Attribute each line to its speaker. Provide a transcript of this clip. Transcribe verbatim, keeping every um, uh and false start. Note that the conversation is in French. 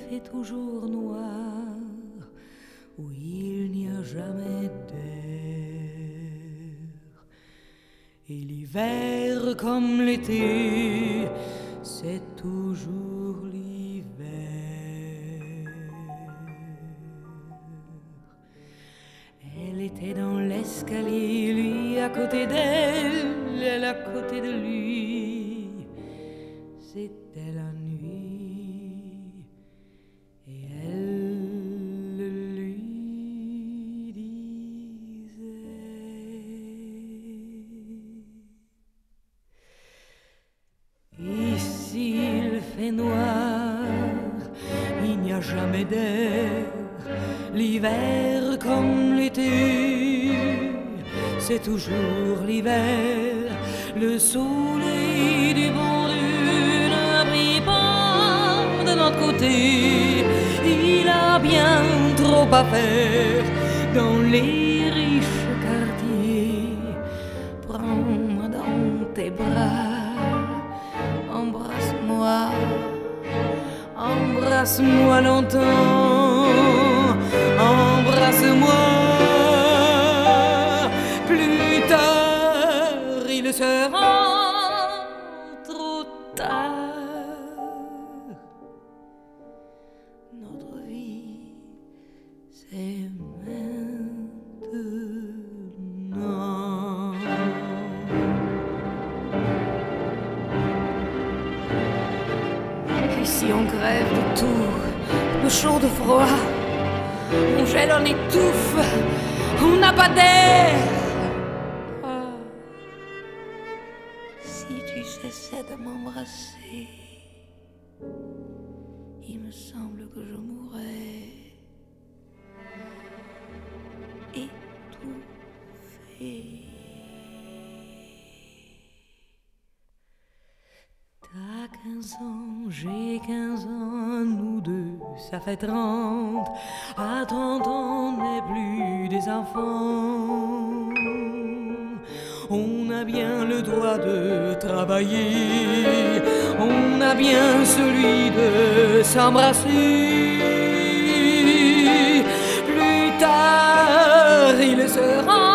Speaker 1: fait toujours noir, où il n'y a jamais d'air. Et l'hiver comme l'été, c'est toujours l'hiver. Elle était dans l'escalier, lui à côté d'elle, elle à côté de lui. C'était la nuit et elle lui disait: ici il fait noir, il n'y a jamais d'air. L'hiver comme l'été, c'est toujours l'hiver. Le soleil du bon Dieu ne brille pas de notre côté. Il a bien trop à faire dans les riches quartiers. Prends-moi dans tes bras, embrasse-moi, embrasse-moi longtemps, embrasse-moi. Plus tard, il sera trop tard. Notre vie, c'est maintenant. Ici on crève de tout, de chaud, de froid. On gèle, on étouffe, on n'a pas d'air. Oh, si tu cessais de m'embrasser, il me semble que je mourrais étouffée. T'as quinze ans, j'ai quinze ans, nous deux, ça fait trente. À trente ans, on n'est plus des enfants. On a bien le droit de travailler, on a bien celui de s'embrasser. Plus tard, il sera